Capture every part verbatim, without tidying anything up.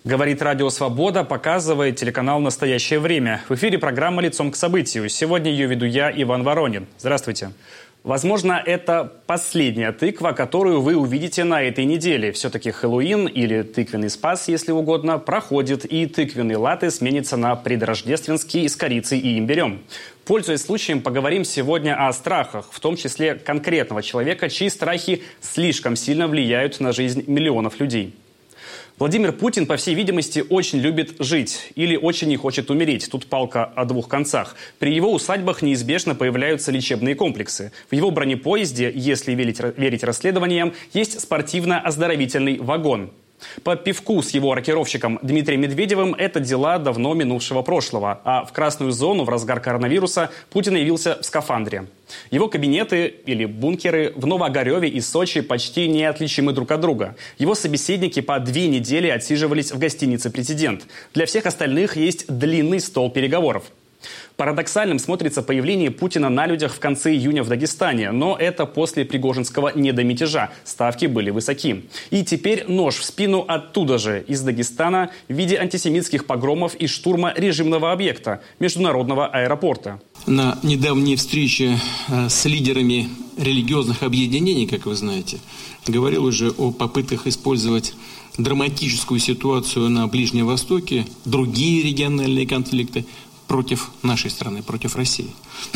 Говорит Радио Свобода, показывает телеканал «Настоящее время». В эфире программа «Лицом к событию». Сегодня ее веду я, Иван Воронин. Здравствуйте. Возможно, это последняя тыква, которую вы увидите на этой неделе. Все-таки Хэллоуин, или тыквенный спас, если угодно, проходит, и тыквенный латте сменится на предрождественский с корицей и имбирем. Пользуясь случаем, поговорим сегодня о страхах, в том числе конкретного человека, чьи страхи слишком сильно влияют на жизнь миллионов людей. Владимир Путин, по всей видимости, очень любит жить или очень не хочет умереть. Тут палка о двух концах. При его усадьбах неизбежно появляются лечебные комплексы. В его бронепоезде, если верить, верить расследованиям, есть спортивно-оздоровительный вагон. По пивку с его рокировщиком Дмитрием Медведевым это дела давно минувшего прошлого. А в красную зону в разгар коронавируса Путин явился в скафандре. Его кабинеты или бункеры в Новоогареве и Сочи почти неотличимы друг от друга. Его собеседники по две недели отсиживались в гостинице «Президент». Для всех остальных есть длинный стол переговоров. Парадоксальным смотрится появление Путина на людях в конце июня в Дагестане, но это после пригожинского недомятежа. Ставки были высоки. И теперь нож в спину оттуда же, из Дагестана, в виде антисемитских погромов и штурма режимного объекта – международного аэропорта. На недавней встрече с лидерами религиозных объединений, как вы знаете, говорил уже о попытках использовать драматическую ситуацию на Ближнем Востоке, другие региональные конфликты против нашей страны, против России,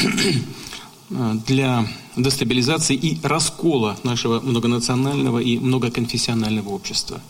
для дестабилизации и раскола нашего многонационального и многоконфессионального общества.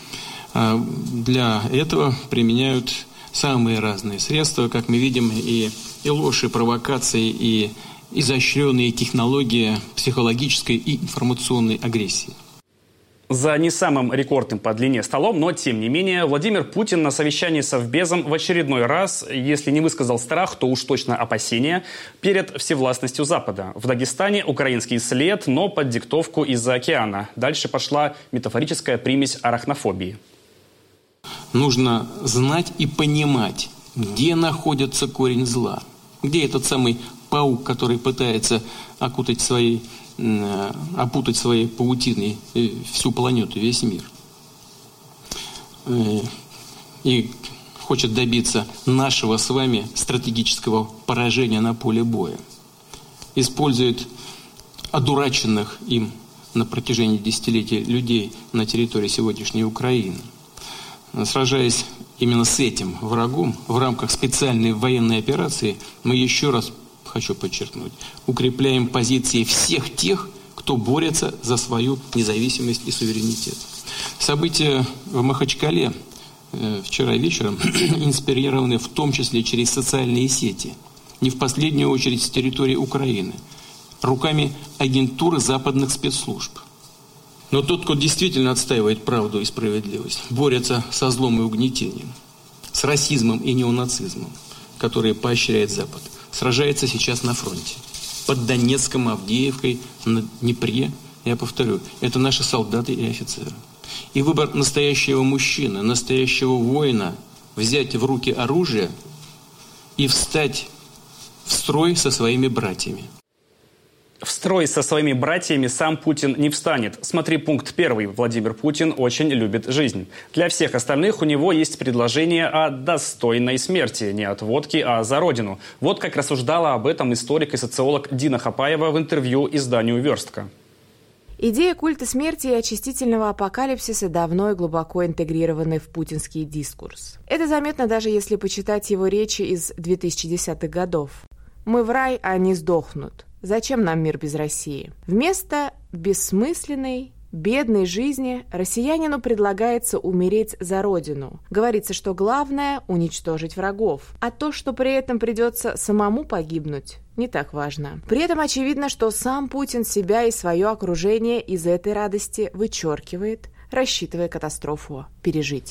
Для этого применяют самые разные средства, как мы видим, и, и ложь, и провокации, и изощренные технологии психологической и информационной агрессии. За не самым рекордным по длине столом, но тем не менее, Владимир Путин на совещании с Совбезом в очередной раз, если не высказал страх, то уж точно опасения перед всевластностью Запада. В Дагестане украинский след, но под диктовку из-за океана. Дальше пошла метафорическая примесь арахнофобии. Нужно знать и понимать, где находится корень зла, где этот самый паук, который пытается окутать своей опутать своей паутиной всю планету, весь мир. И хочет добиться нашего с вами стратегического поражения на поле боя. Использует одураченных им на протяжении десятилетий людей на территории сегодняшней Украины. Сражаясь именно с этим врагом в рамках специальной военной операции, мы еще раз хочу подчеркнуть, укрепляем позиции всех тех, кто борется за свою независимость и суверенитет. События в Махачкале э, вчера вечером инспирированы в том числе через социальные сети, не в последнюю очередь с территории Украины, руками агентуры западных спецслужб. Но тот, кто действительно отстаивает правду и справедливость, борется со злом и угнетением, с расизмом и неонацизмом, которые поощряет Запад, сражается сейчас на фронте. Под Донецком, Авдеевкой, на Днепре. Я повторю, это наши солдаты и офицеры. И выбор настоящего мужчины, настоящего воина взять в руки оружие и встать в строй со своими братьями. В строй со своими братьями сам Путин не встанет. Смотри пункт первый. Владимир Путин очень любит жизнь. Для всех остальных у него есть предложение о достойной смерти. Не от водки, а за родину. Вот как рассуждала об этом историк и социолог Дина Хапаева в интервью изданию «Верстка». Идея культа смерти и очистительного апокалипсиса давно и глубоко интегрированы в путинский дискурс. Это заметно даже если почитать его речи из две тысячи десятых годов. «Мы в рай, а они сдохнут. Зачем нам мир без России?» Вместо бессмысленной, бедной жизни россиянину предлагается умереть за родину. Говорится, что главное – уничтожить врагов. А то, что при этом придется самому погибнуть, не так важно. При этом очевидно, что сам Путин себя и свое окружение из этой радости вычеркивает, рассчитывая катастрофу пережить.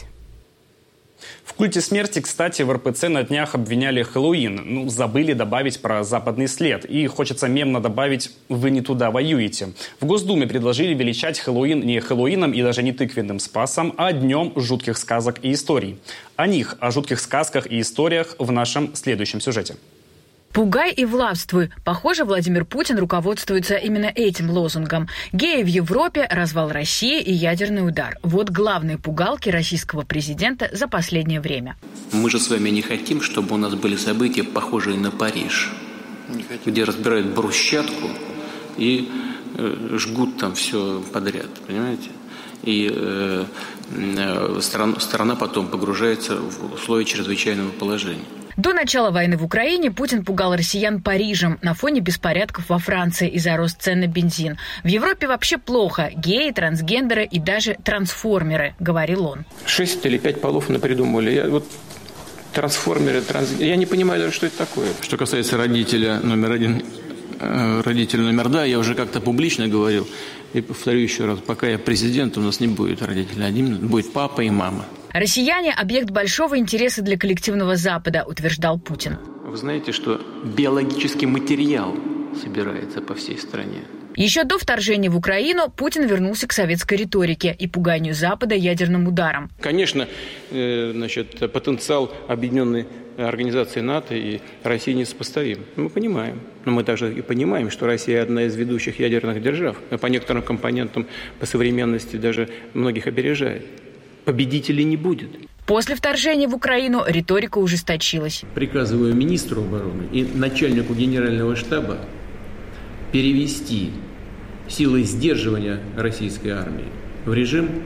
В культе смерти, кстати, в эр пэ цэ на днях обвиняли Хэллоуин. Ну, забыли добавить про западный след. И хочется мемно добавить «Вы не туда воюете». В Госдуме предложили величать Хэллоуин не Хэллоуином и даже не тыквенным спасом, а днем жутких сказок и историй. О них, о жутких сказках и историях в нашем следующем сюжете. «Пугай и властвуй». Похоже, Владимир Путин руководствуется именно этим лозунгом. Геи в Европе, развал России и ядерный удар. Вот главные пугалки российского президента за последнее время. Мы же с вами не хотим, чтобы у нас были события, похожие на Париж, где разбирают брусчатку и э, жгут там все подряд, понимаете? И э, э, страна, страна потом погружается в условия чрезвычайного положения. До начала войны в Украине Путин пугал россиян Парижем на фоне беспорядков во Франции из-за роста цен на бензин. В Европе вообще плохо. Геи, трансгендеры и даже трансформеры, говорил он. Шесть или пять полов напридумывали. Я вот трансформеры, транс... я не понимаю даже, что это такое. Что касается родителя номер один, э, родителя номер два, я уже как-то публично говорил. И повторю еще раз, пока я президент, у нас не будет родителя один, будет папа и мама. Россияне – объект большого интереса для коллективного Запада, утверждал Путин. Вы знаете, что биологический материал собирается по всей стране? Еще до вторжения в Украину Путин вернулся к советской риторике и пуганию Запада ядерным ударом. Конечно, э, значит, потенциал объединенной организации НАТО и России несопоставим. Мы понимаем. Но мы также и понимаем, что Россия одна из ведущих ядерных держав. По некоторым компонентам, по современности даже многих опережает. Победителей не будет. После вторжения в Украину риторика ужесточилась. Приказываю министру обороны и начальнику генерального штаба перевести силы сдерживания российской армии в режим,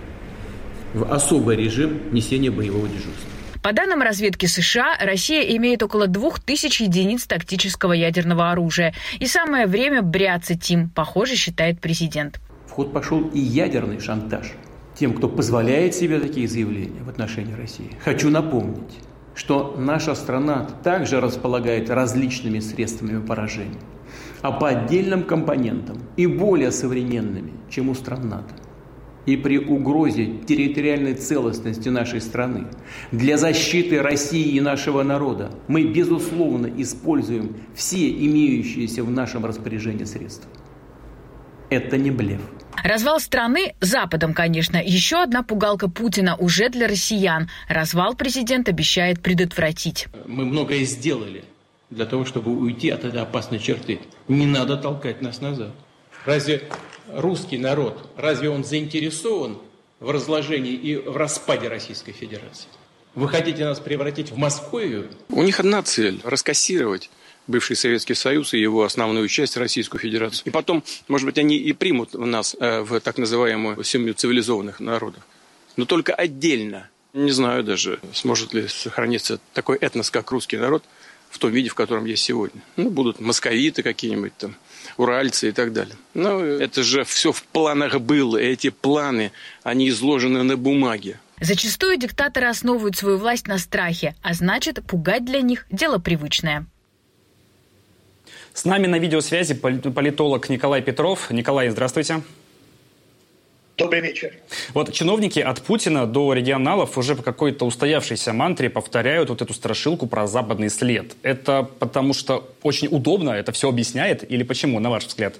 в особый режим несения боевого дежурства. По данным разведки США, Россия имеет около двух тысяч единиц тактического ядерного оружия. И самое время бряцать им, похоже, считает президент. В ход пошел и ядерный шантаж тем, кто позволяет себе такие заявления в отношении России. Хочу напомнить, что наша страна также располагает различными средствами поражения, а по отдельным компонентам и более современными, чем у стран НАТО. И при угрозе территориальной целостности нашей страны для защиты России и нашего народа мы, безусловно, используем все имеющиеся в нашем распоряжении средства. Это не блеф. Развал страны Западом, конечно, еще одна пугалка Путина уже для россиян. Развал президент обещает предотвратить. Мы многое сделали для того, чтобы уйти от этой опасной черты. Не надо толкать нас назад. Разве русский народ, разве он заинтересован в разложении и в распаде Российской Федерации? Вы хотите нас превратить в Московию? У них одна цель – раскассировать бывший Советский Союз и его основную часть, Российскую Федерацию. И потом, может быть, они и примут нас э, в так называемую семью цивилизованных народов. Но только отдельно. Не знаю даже, сможет ли сохраниться такой этнос, как русский народ, в том виде, в котором есть сегодня. Ну, будут московиты какие-нибудь там, уральцы и так далее. Но это же все в планах было. И эти планы, они изложены на бумаге. Зачастую диктаторы основывают свою власть на страхе, а значит, пугать для них – дело привычное. С нами на видеосвязи политолог Николай Петров. Николай, здравствуйте. Добрый вечер. Вот чиновники от Путина до регионалов уже по какой-то устоявшейся мантре повторяют вот эту страшилку про западный след. Это потому что очень удобно, это все объясняет, или почему, на ваш взгляд?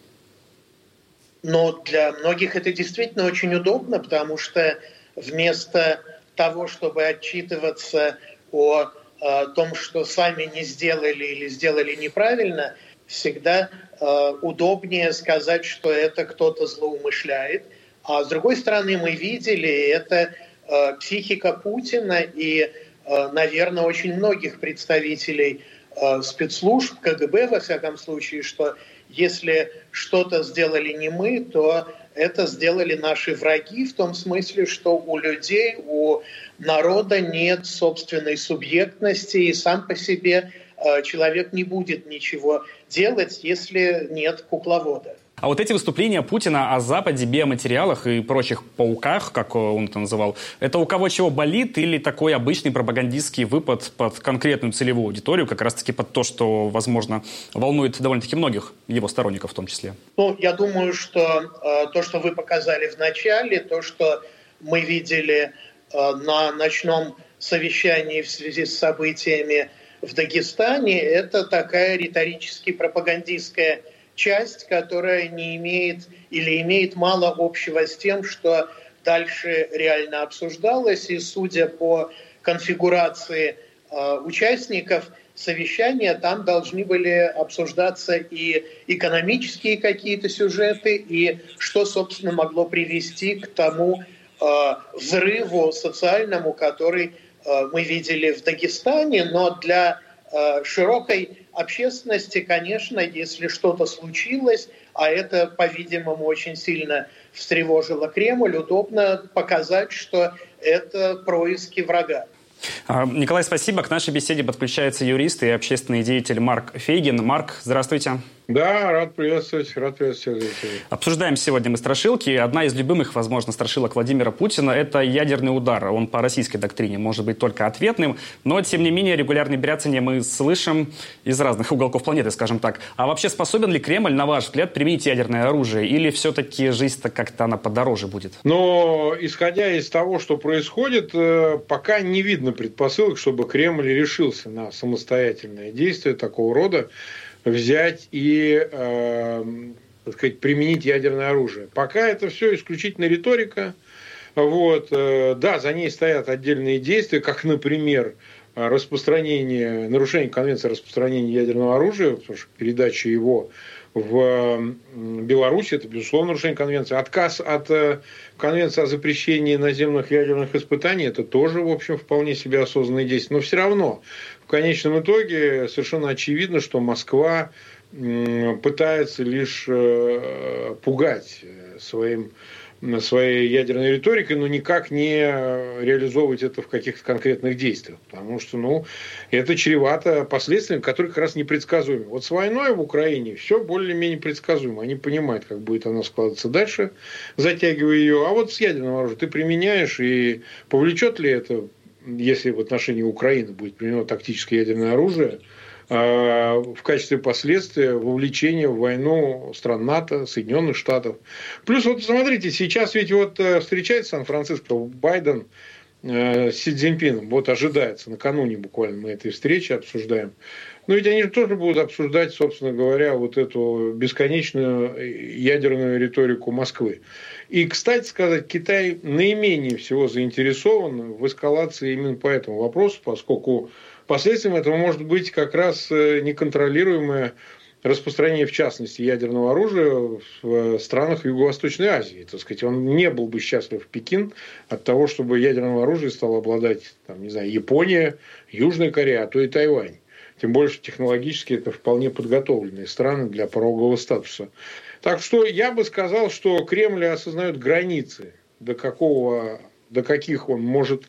Ну, для многих это действительно очень удобно, потому что вместо того, чтобы отчитываться о о том, что сами не сделали или сделали неправильно, всегда э, удобнее сказать, что это кто-то злоумышляет. А с другой стороны, мы видели, это э, психика Путина и, э, наверное, очень многих представителей э, спецслужб, КГБ, во всяком случае, что если что-то сделали не мы, то это сделали наши враги, в том смысле, что у людей, у народа нет собственной субъектности, и сам по себе э, человек не будет ничего делать, если нет кукловода. А вот эти выступления Путина о Западе, биоматериалах и прочих пауках, как он это называл, это у кого чего болит или такой обычный пропагандистский выпад под конкретную целевую аудиторию, как раз-таки под то, что, возможно, волнует довольно-таки многих его сторонников в том числе? Ну, я думаю, что э, то, что вы показали в начале, то, что мы видели э, на ночном совещании в связи с событиями в Дагестане, это такая риторически пропагандистская часть, которая не имеет или имеет мало общего с тем, что дальше реально обсуждалось. И судя по конфигурации участников совещания там должны были обсуждаться и экономические какие-то сюжеты, и что, собственно, могло привести к тому взрыву социальному, который мы видели в Дагестане, но для широкой общественности, конечно, если что-то случилось, а это, по-видимому, очень сильно встревожило Кремль, удобно показать, что это происки врага. Николай, спасибо. К нашей беседе подключается юрист и общественный деятель Марк Фейгин. Марк, здравствуйте. Да, рад приветствовать, рад приветствовать. Обсуждаем сегодня мы страшилки. Одна из любимых, возможно, страшилок Владимира Путина – это ядерный удар. Он по российской доктрине может быть только ответным, но, тем не менее, регулярные бряцания мы слышим из разных уголков планеты, скажем так. А вообще способен ли Кремль, на ваш взгляд, применить ядерное оружие? Или все-таки жизнь-то как-то она подороже будет? Но, исходя из того, что происходит, пока не видно предпосылок, чтобы Кремль решился на самостоятельное действие такого рода, взять и, э, так сказать, применить ядерное оружие. Пока это все исключительно риторика. Вот. Да, за ней стоят отдельные действия, как, например, распространение, нарушение Конвенции о распространении ядерного оружия, потому что передача его в Беларуси, это, безусловно, нарушение Конвенции. Отказ от Конвенции о запрещении наземных ядерных испытаний, это тоже, в общем, вполне себе осознанные действия. Но все равно, в конечном итоге, совершенно очевидно, что Москва пытается лишь пугать своим своей ядерной риторикой, но никак не реализовывать это в каких-то конкретных действиях. Потому что, ну, это чревато последствиями, которые как раз непредсказуемы. Вот с войной в Украине все более-менее предсказуемо. Они понимают, как будет она складываться дальше, затягивая ее. А вот с ядерным оружием ты применяешь, и повлечет ли это, если в отношении Украины будет применено тактическое ядерное оружие, в качестве последствия вовлечения в войну стран НАТО, Соединенных Штатов. Плюс вот смотрите, сейчас ведь вот встречается в Сан-Франциско Байден с Си Цзиньпином. Вот ожидается, накануне буквально мы этой встречи обсуждаем. Но ведь они же тоже будут обсуждать, собственно говоря, вот эту бесконечную ядерную риторику Москвы. И, кстати сказать, Китай наименее всего заинтересован в эскалации именно по этому вопросу, поскольку последствием этого может быть как раз неконтролируемое распространение, в частности, ядерного оружия в странах Юго-Восточной Азии. Так сказать, он не был бы счастлив в Пекин от того, чтобы ядерным оружием стала обладать, там, не знаю, Япония, Южная Корея, а то и Тайвань. Тем более, что технологически это вполне подготовленные страны для порогового статуса. Так что я бы сказал, что Кремль осознает границы, до какого, до каких он может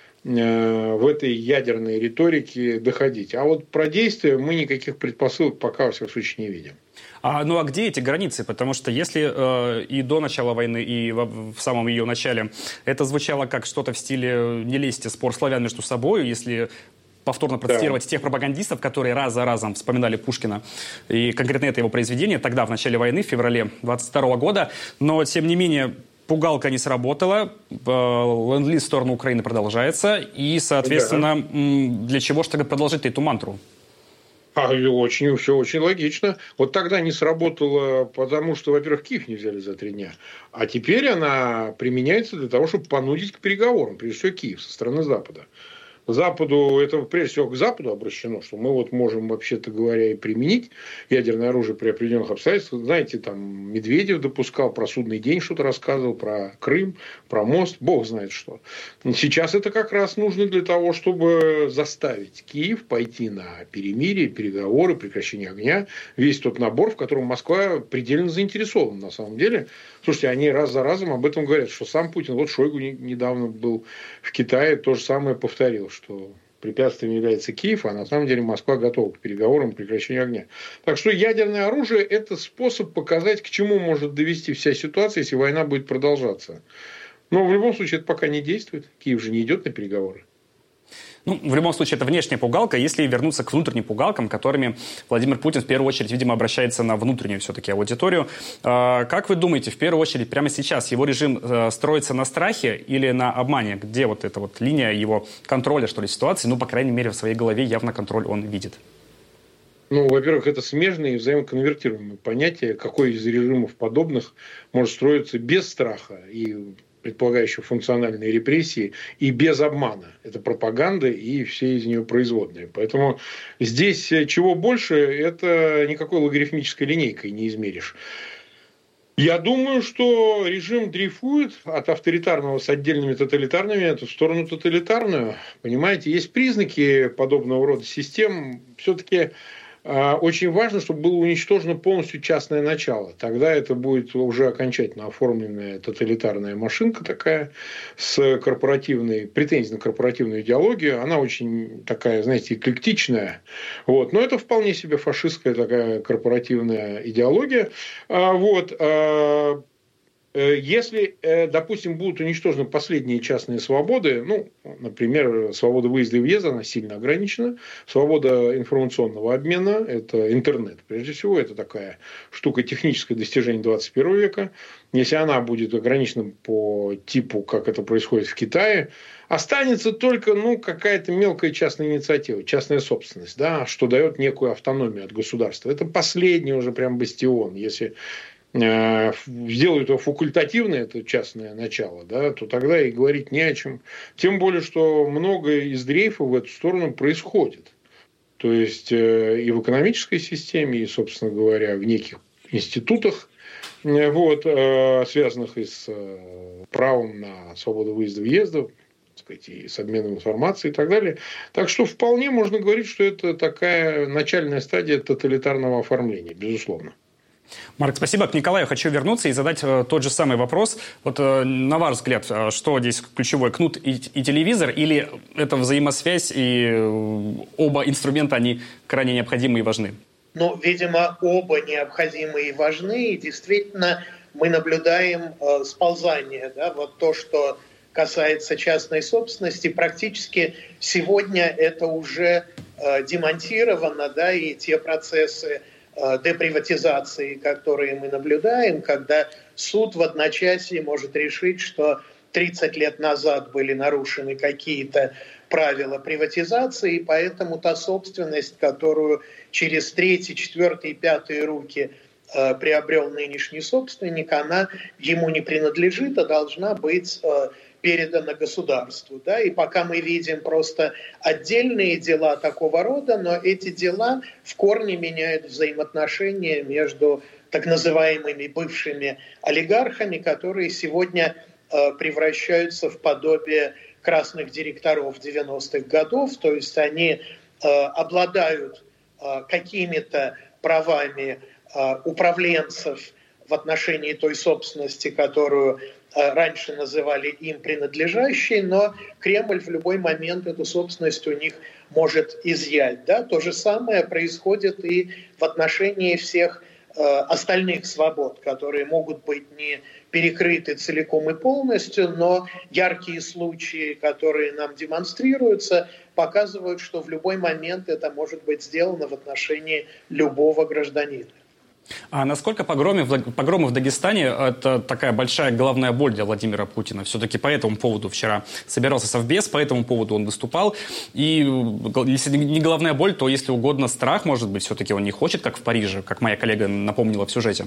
в этой ядерной риторике доходить. А вот про действия мы никаких предпосылок пока, во всяком случае, не видим. А, ну а где эти границы? Потому что если э, и до начала войны, и в, в самом ее начале это звучало как что-то в стиле «не лезьте, спор славян между собой», если повторно процитировать да. тех пропагандистов, которые раз за разом вспоминали Пушкина, и конкретно это его произведение, тогда, в начале войны, в феврале двадцать второго года, но, тем не менее, пугалка не сработала, ленд-лиз в сторону Украины продолжается, и, соответственно, да. для чего же тогда продолжать эту мантру? А, очень, все очень логично. Вот тогда не сработало, потому что, во-первых, Киев не взяли за три дня, а теперь она применяется для того, чтобы понудить к переговорам, прежде всего Киев со стороны Запада. Западу, это прежде всего к Западу обращено, что мы вот можем, вообще-то говоря, и применить ядерное оружие при определенных обстоятельствах. Знаете, там Медведев допускал, про судный день что-то рассказывал, про Крым, про мост, бог знает что. Сейчас это как раз нужно для того, чтобы заставить Киев пойти на перемирие, переговоры, прекращение огня. Весь тот набор, в котором Москва предельно заинтересована на самом деле. Слушайте, они раз за разом об этом говорят, что сам Путин, вот Шойгу недавно был в Китае, то же самое повторил, что препятствием является Киев, а на самом деле Москва готова к переговорам и прекращению огня. Так что ядерное оружие – это способ показать, к чему может довести вся ситуация, если война будет продолжаться. Но в любом случае это пока не действует. Киев же не идет на переговоры. Ну, в любом случае, это внешняя пугалка. Если вернуться к внутренним пугалкам, которыми Владимир Путин в первую очередь, видимо, обращается на внутреннюю все-таки аудиторию. Э, как вы думаете, в первую очередь, прямо сейчас его режим э, строится на страхе или на обмане? Где вот эта вот линия его контроля, что ли, ситуации? Ну, по крайней мере, в своей голове явно контроль он видит. Ну, во-первых, это смежные и взаимоконвертируемые понятия. Какой из режимов подобных может строиться без страха и предполагающего функциональные репрессии, и без обмана. Это пропаганда и все из нее производные. Поэтому здесь чего больше, это никакой логарифмической линейкой не измеришь. Я думаю, что режим дрейфует от авторитарного с отдельными тоталитарными в сторону тоталитарную. Понимаете, есть признаки подобного рода систем. Все-таки очень важно, чтобы было уничтожено полностью частное начало. Тогда это будет уже окончательно оформленная тоталитарная машинка такая с корпоративной, претензией на корпоративную идеологию. Она очень такая, знаете, эклектичная. Вот. Но это вполне себе фашистская такая корпоративная идеология. Вот. Если, допустим, будут уничтожены последние частные свободы, ну, например, свобода выезда и въезда, она сильно ограничена, свобода информационного обмена, это интернет, прежде всего, это такая штука, техническое достижение двадцать первого века. Если она будет ограничена по типу, как это происходит в Китае, останется только, ну, какая-то мелкая частная инициатива, частная собственность, да, что дает некую автономию от государства. Это последний уже прям бастион. Если сделают его факультативное, это частное начало, да, то тогда и говорить не о чем. Тем более, что много из дрейфа в эту сторону происходит. То есть, и в экономической системе, и, собственно говоря, в неких институтах, вот, связанных и с правом на свободу выезда-въезда, и с обменом информацией и так далее. Так что вполне можно говорить, что это такая начальная стадия тоталитарного оформления, безусловно. Марк, спасибо. К Николаю хочу вернуться и задать э, тот же самый вопрос. Вот э, на ваш взгляд, э, что здесь ключевой, кнут и, и телевизор, или это взаимосвязь, и э, оба инструмента, они крайне необходимы и важны? Ну, видимо, оба необходимы и важны, и действительно мы наблюдаем э, сползание, да, вот то, что касается частной собственности, практически сегодня это уже э, демонтировано, да, и те процессы деприватизации, которые мы наблюдаем, когда суд в одночасье может решить, что тридцать лет назад были нарушены какие-то правила приватизации, и поэтому та собственность, которую через третий, четвертый и пятые руки э, приобрел нынешний собственник, она ему не принадлежит, а должна быть э, передана государству. Да? И пока мы видим просто отдельные дела такого рода, но эти дела в корне меняют взаимоотношения между так называемыми бывшими олигархами, которые сегодня э, превращаются в подобие красных директоров девяностых годов, то есть они э, обладают э, какими-то правами э, управленцев в отношении той собственности, которую раньше называли им принадлежащей, но Кремль в любой момент эту собственность у них может изъять. Да? То же самое происходит и в отношении всех э, остальных свобод, которые могут быть не перекрыты целиком и полностью, но яркие случаи, которые нам демонстрируются, показывают, что в любой момент это может быть сделано в отношении любого гражданина. А насколько погромы в, погромы в Дагестане – это такая большая головная боль для Владимира Путина? Все-таки по этому поводу вчера собирался Совбез, по этому поводу он выступал. И если не головная боль, то, если угодно, страх, может быть, все-таки он не хочет, как в Париже, как моя коллега напомнила в сюжете?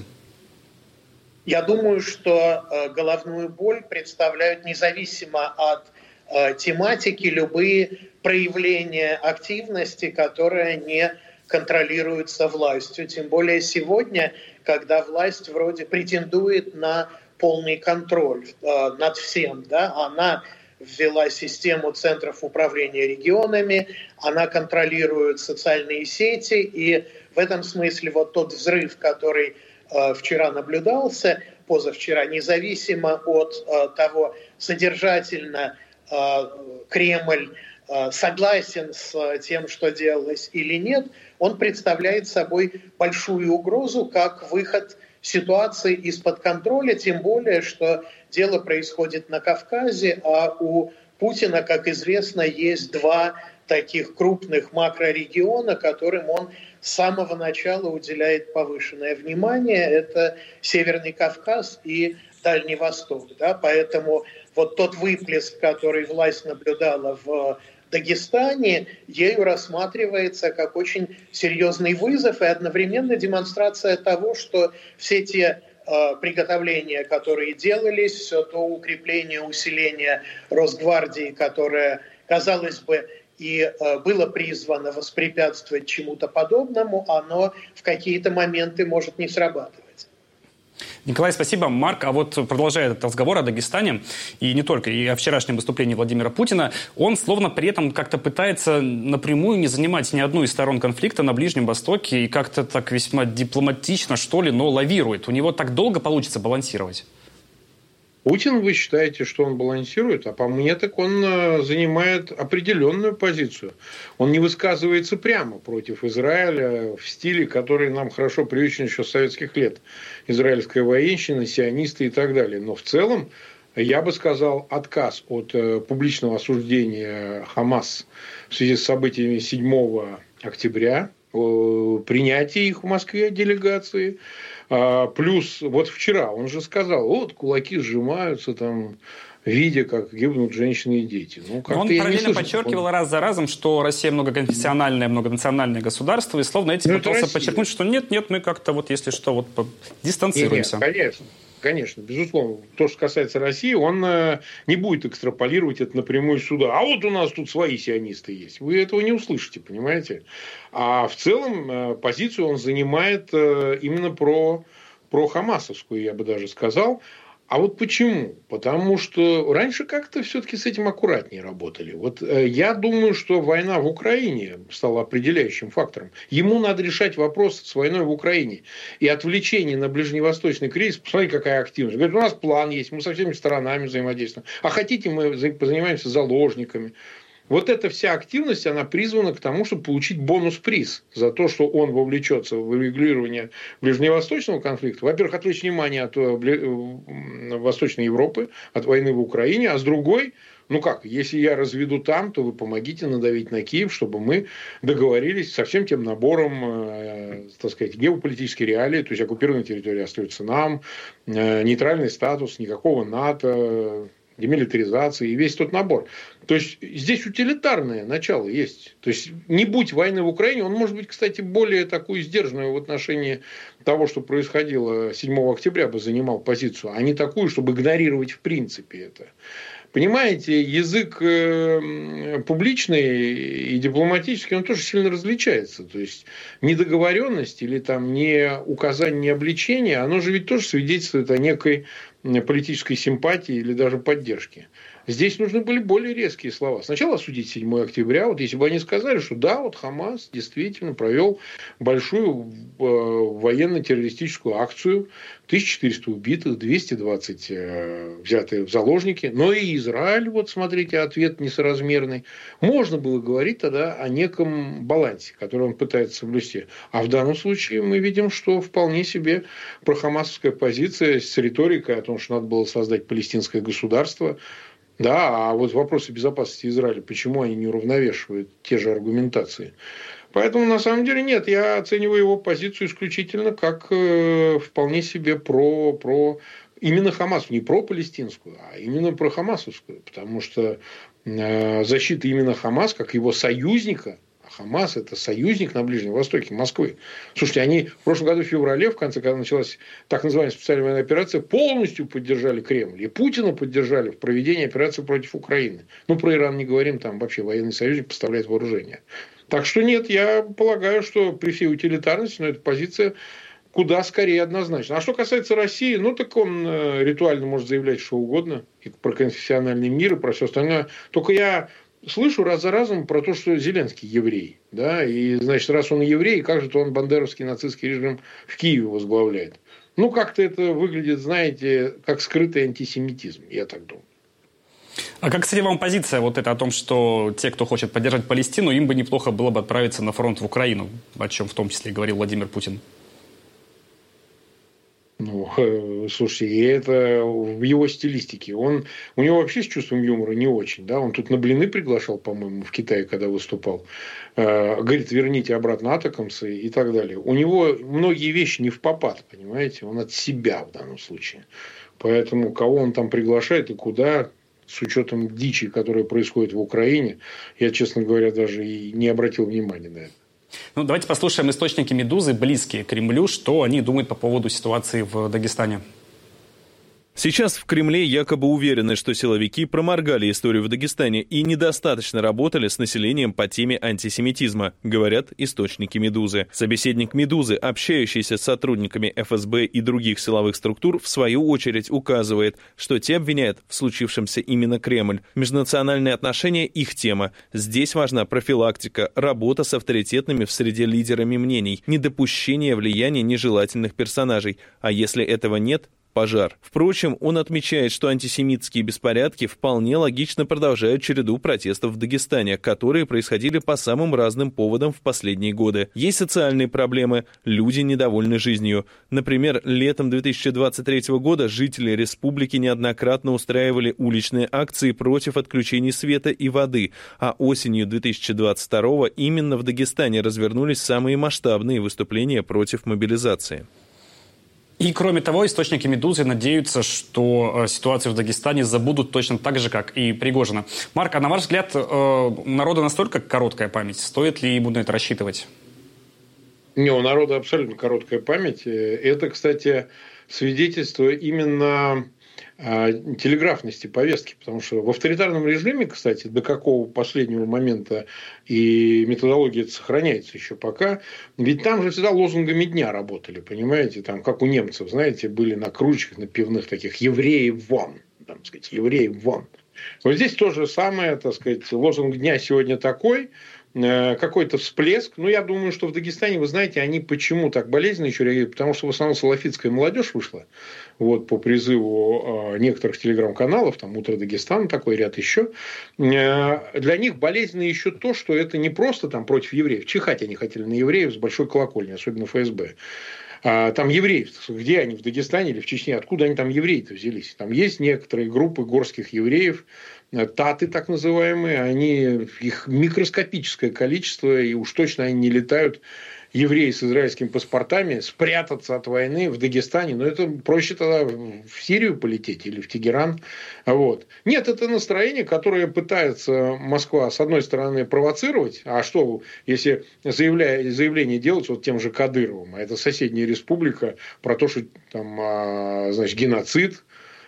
Я думаю, что э, головную боль представляют независимо от э, тематики любые проявления активности, которые не контролируется властью. Тем более сегодня, когда власть вроде претендует на полный контроль э, над всем. Да? Она ввела систему центров управления регионами, она контролирует социальные сети, и в этом смысле вот тот взрыв, который э, вчера наблюдался, позавчера, независимо от э, того, содержательно э, Кремль согласен с тем, что делалось или нет, он представляет собой большую угрозу как выход ситуации из-под контроля, тем более, что дело происходит на Кавказе, а у Путина, как известно, есть два таких крупных макрорегиона, которым он с самого начала уделяет повышенное внимание. Это Северный Кавказ и Дальний Восток. Да? Поэтому вот тот выплеск, который власть наблюдала в Дагестане, ею рассматривается как очень серьезный вызов и одновременно демонстрация того, что все те приготовления, которые делались, все то укрепление, усиление Росгвардии, которое, казалось бы, и было призвано воспрепятствовать чему-то подобному, оно в какие-то моменты может не срабатывать. Николай, спасибо. Марк, а вот продолжая этот разговор о Дагестане, и не только, и о вчерашнем выступлении Владимира Путина, он словно при этом как-то пытается напрямую не занимать ни одну из сторон конфликта на Ближнем Востоке и как-то так весьма дипломатично, что ли, но лавирует. У него так долго получится балансировать? Путин, вы считаете, что он балансирует, а по мне так он занимает определенную позицию. Он не высказывается прямо против Израиля в стиле, который нам хорошо привычен еще с советских лет. Израильская военщина, сионисты и так далее. Но в целом, я бы сказал, отказ от публичного осуждения Хамас в связи с событиями седьмого октября, принятие их в Москве делегации. Плюс вот вчера он же сказал, вот кулаки сжимаются, там, видя, как гибнут женщины и дети. Ну, он параллельно подчеркивал он... раз за разом, что Россия многоконфессиональное, многонациональное государство, и словно этим ну, пытался подчеркнуть, что нет, нет, мы как-то вот, если что, вот дистанцируемся. Нет, конечно. Конечно, безусловно. То, что касается России, он не будет экстраполировать это напрямую сюда. А вот у нас тут свои сионисты есть. Вы этого не услышите, понимаете? А в целом позицию он занимает именно про, про хамасовскую, я бы даже сказал. А вот почему? Потому что раньше как-то все-таки с этим аккуратнее работали. Вот я думаю, что война в Украине стала определяющим фактором. Ему надо решать вопрос с войной в Украине. И отвлечение на ближневосточный кризис, посмотрите, какая активность. Говорит, у нас план есть, мы со всеми сторонами взаимодействуем. А хотите, мы позанимаемся заложниками. Вот эта вся активность, она призвана к тому, чтобы получить бонус-приз за то, что он вовлечется в регулирование ближневосточного конфликта. Во-первых, отвлечь внимание от Восточной Европы, от войны в Украине, а с другой, ну как, если я разведу там, то вы помогите надавить на Киев, чтобы мы договорились со всем тем набором, э, так сказать, геополитической реалии, то есть оккупированная территория остается нам, э, нейтральный статус, никакого НАТО, демилитаризации и весь тот набор. То есть здесь утилитарное начало есть. То есть не будь войны в Украине, он может быть, кстати, более такую сдержанную в отношении того, что происходило седьмого октября, бы занимал позицию, а не такую, чтобы игнорировать в принципе это. Понимаете, язык публичный и дипломатический, он тоже сильно различается. То есть недоговоренность или там не указание, не обличение, оно же ведь тоже свидетельствует о некой политической симпатии или даже поддержке. Здесь нужны были более резкие слова. Сначала осудить седьмого октября. Вот если бы они сказали, что да, вот Хамас действительно провел большую военно-террористическую акцию, тысяча четыреста убитых, двести двадцать взятые в заложники, но и Израиль, вот смотрите, ответ несоразмерный. Можно было говорить тогда о неком балансе, который он пытается соблюсти. А в данном случае мы видим, что вполне себе прохамасовская позиция с риторикой о том, что надо было создать палестинское государство. Да, а вот вопросы безопасности Израиля, почему они не уравновешивают те же аргументации? Поэтому, на самом деле, нет, я оцениваю его позицию исключительно как э, вполне себе про, про именно Хамас, не про палестинскую, а именно про хамасовскую. Потому что э, защита именно Хамас, как его союзника, Хамас – это союзник на Ближнем Востоке, Москвы. Слушайте, они в прошлом году в феврале, в конце, когда началась так называемая специальная военная операция, полностью поддержали Кремль. И Путина поддержали в проведении операции против Украины. Ну, про Иран не говорим, там вообще военный союзник поставляет вооружение. Так что нет, я полагаю, что при всей утилитарности, но эта позиция куда скорее однозначно. А что касается России, ну, так он ритуально может заявлять что угодно. И про конфессиональный мир, и про все остальное. Только я слышу раз за разом про то, что Зеленский еврей. Да? И, значит, раз он еврей, как же то он бандеровский нацистский режим в Киеве возглавляет? Ну, как-то это выглядит, знаете, как скрытый антисемитизм, я так думаю. А как, кстати, вам позиция вот эта о том, что те, кто хочет поддержать Палестину, им бы неплохо было бы отправиться на фронт в Украину, о чем в том числе говорил Владимир Путин? Ну, слушайте, и это в его стилистике. Он, у него вообще с чувством юмора не очень. Да? Он тут на блины приглашал, по-моему, в Китае, когда выступал. Говорит, верните обратно атакамсы и так далее. У него многие вещи не впопад, понимаете? Он от себя в данном случае. Поэтому кого он там приглашает и куда, с учетом дичи, которая происходит в Украине, я, честно говоря, даже и не обратил внимания на это. Ну, давайте послушаем источники «Медузы», близкие к Кремлю, что они думают по поводу ситуации в Дагестане. Сейчас в Кремле якобы уверены, что силовики проморгали историю в Дагестане и недостаточно работали с населением по теме антисемитизма, говорят источники «Медузы». Собеседник «Медузы», общающийся с сотрудниками эф эс бэ и других силовых структур, в свою очередь указывает, что те обвиняют в случившемся именно Кремль. Межнациональные отношения – их тема. Здесь важна профилактика, работа с авторитетными в среде лидерами мнений, недопущение влияния нежелательных персонажей. А если этого нет – пожар. Впрочем, он отмечает, что антисемитские беспорядки вполне логично продолжают череду протестов в Дагестане, которые происходили по самым разным поводам в последние годы. Есть социальные проблемы, люди недовольны жизнью. Например, летом две тысячи двадцать третьего года жители республики неоднократно устраивали уличные акции против отключений света и воды, а осенью две тысячи двадцать второго именно в Дагестане развернулись самые масштабные выступления против мобилизации. И, кроме того, источники «Медузы» надеются, что э, ситуацию в Дагестане забудут точно так же, как и Пригожина. Марк, а на ваш взгляд, э, у народа настолько короткая память? Стоит ли ему на это рассчитывать? Не, у народа абсолютно короткая память. Это, кстати, свидетельство именно телеграфности повестки, потому что в авторитарном режиме, кстати, до какого последнего момента и методология это сохраняется еще пока, ведь там же всегда лозунгами дня работали, понимаете, там, как у немцев, знаете, были на кружечках, на пивных таких «евреи вон», там, так сказать, «евреи вон». Вот здесь то же самое, так сказать, лозунг дня сегодня такой, какой-то всплеск. Ну, я думаю, что в Дагестане, вы знаете, они почему так болезненно еще реагируют? Потому что в основном салафитская молодежь вышла вот, по призыву некоторых телеграм-каналов, там «Утро Дагестана», такой ряд еще. Для них болезненно еще то, что это не просто там против евреев. Чихать они хотели на евреев с большой колокольни, особенно эф эс бэ. Там евреев, где они, в Дагестане или в Чечне, откуда они там евреи-то взялись? Там есть некоторые группы горских евреев, таты так называемые, они, их микроскопическое количество, и уж точно они не летают, евреи с израильскими паспортами, спрятаться от войны в Дагестане. Но это проще тогда в Сирию полететь или в Тегеран. Вот. Нет, это настроение, которое пытается Москва, с одной стороны, провоцировать. А что, если заявля... заявление делать вот тем же Кадыровым, а это соседняя республика, про то, что там, значит, геноцид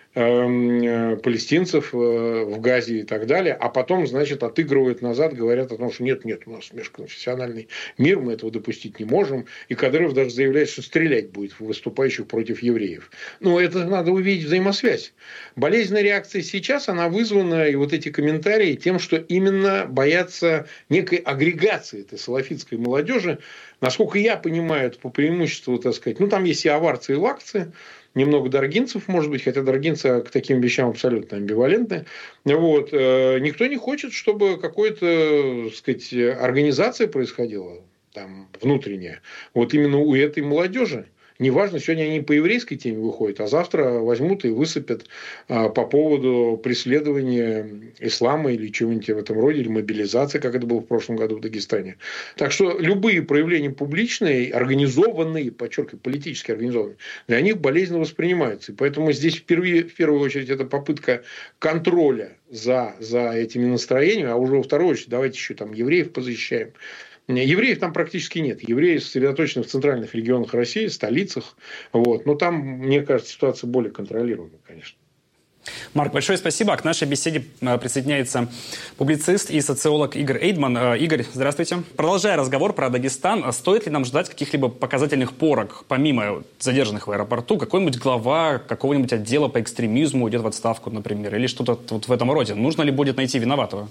палестинцев в Газе и так далее, а потом, значит, отыгрывают назад, говорят о том, что нет, нет, у нас межконфессиональный мир, мы этого допустить не можем, и Кадыров даже заявляет, что стрелять будет в выступающих против евреев. Но это надо увидеть взаимосвязь. Болезненная реакция сейчас, она вызвана, и вот эти комментарии, тем, что именно боятся некой агрегации этой салафитской молодежи. Насколько я понимаю, это по преимуществу, так сказать, ну, там есть и аварцы, и лакцы, немного даргинцев, может быть, хотя даргинцы к таким вещам абсолютно амбивалентны. Вот. Никто не хочет, чтобы какая-то, так сказать, организация происходила там, внутренняя. Вот именно у этой молодежи. Неважно, сегодня они по еврейской теме выходят, а завтра возьмут и высыпят а, по поводу преследования ислама или чего-нибудь в этом роде, или мобилизации, как это было в прошлом году в Дагестане. Так что любые проявления публичные, организованные, подчеркиваю, политически организованные, для них болезненно воспринимаются. И поэтому здесь впервые, в первую очередь это попытка контроля за, за этими настроениями, а уже во вторую очередь давайте еще там евреев позащищаем. Евреев там практически нет. Евреи сосредоточены в центральных регионах России, столицах. Вот. Но там, мне кажется, ситуация более контролируемая, конечно. Марк, большое спасибо. К нашей беседе присоединяется публицист и социолог Игорь Эйдман. Игорь, здравствуйте. Продолжая разговор про Дагестан, стоит ли нам ждать каких-либо показательных порок, помимо задержанных в аэропорту? Какой-нибудь глава какого-нибудь отдела по экстремизму идет в отставку, например, или что-то вот в этом роде? Нужно ли будет найти виноватого?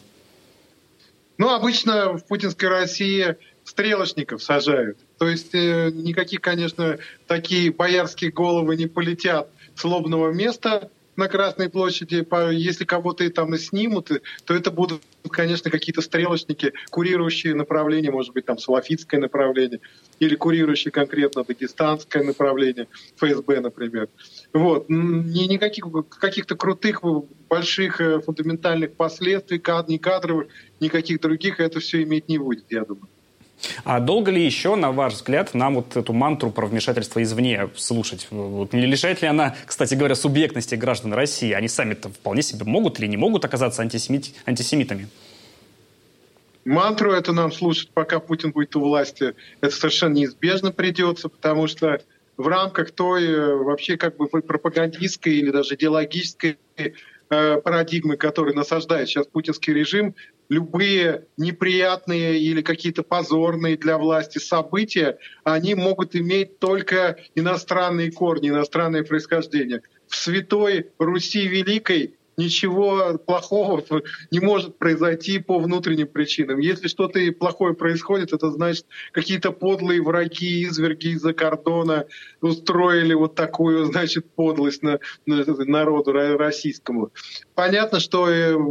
Ну, обычно в путинской России стрелочников сажают. То есть э, никаких, конечно, такие боярские головы не полетят с лобного места на Красной площади. Если кого-то и там и снимут, то это будут, конечно, какие-то стрелочники, курирующие направление, может быть, там салафитское направление, или курирующие конкретно дагестанское направление, эф эс бэ, например. Вот. Никаких каких-то крутых, больших фундаментальных последствий, ни кадровых, никаких других, это все иметь не будет, я думаю. А долго ли еще, на ваш взгляд, нам вот эту мантру про вмешательство извне слушать? Вот не лишает ли она, кстати говоря, субъектности граждан России? Они сами-то вполне себе могут или не могут оказаться антисемит... антисемитами? Мантру это нам слушать, пока Путин будет у власти, это совершенно неизбежно придется, потому что в рамках той вообще как бы пропагандистской или даже идеологической э, парадигмы, которую насаждает сейчас путинский режим, любые неприятные или какие-то позорные для власти события, они могут иметь только иностранные корни, иностранное происхождение. В святой Руси Великой ничего плохого не может произойти по внутренним причинам. Если что-то плохое происходит, это значит, какие-то подлые враги, изверги из-за кордона устроили вот такую, значит, подлость на, на народу российскому. Понятно, что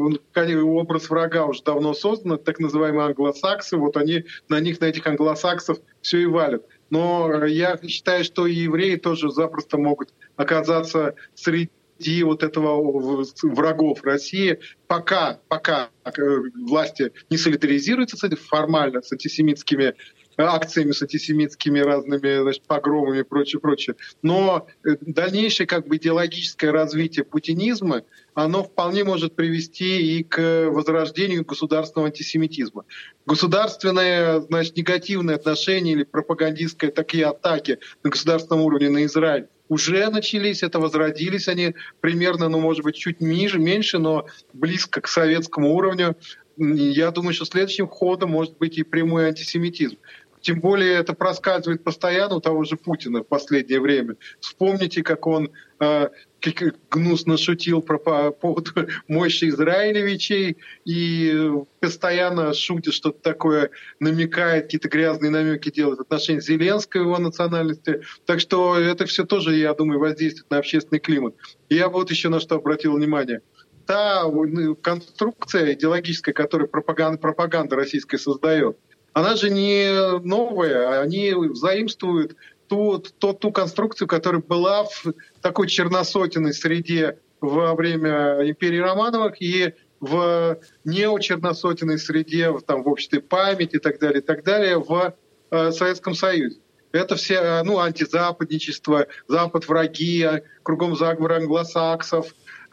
образ врага уже давно создан, так называемые англосаксы, вот они на них, на этих англосаксов все и валят. Но я считаю, что и евреи тоже запросто могут оказаться среди и вот этого врагов России, пока, пока власти не солидаризируются с этим формально, с антисемитскими акциями, с антисемитскими разными, значит, погромами и прочее, прочее. Но дальнейшее как бы идеологическое развитие путинизма, оно вполне может привести и к возрождению государственного антисемитизма. Государственное, значит, негативное отношение или пропагандистские такие атаки на государственном уровне на Израиль уже начались, это возродились они примерно, ну, может быть, чуть ниже, меньше, но близко к советскому уровню. Я думаю, что следующим ходом может быть и прямой антисемитизм. Тем более это проскальзывает постоянно у того же Путина в последнее время. Вспомните, как он э, как гнусно шутил про, по поводу Мойши Израилевичей и постоянно шутит, что-то такое намекает, какие-то грязные намеки делает в отношении Зеленского, его национальности. Так что это все тоже, я думаю, воздействует на общественный климат. И я вот еще на что обратил внимание. Та конструкция идеологическая, которую пропаганда, пропаганда российская создает, она же не новая, они заимствуют ту, ту, ту конструкцию, которая была в такой черносотенной среде во время империи Романовых и в неочерносотенной среде, там, в обществе памяти и так далее, и так далее, в э, Советском Союзе. Это все, ну, антизападничество, Запад враги, кругом заговор англосаксов,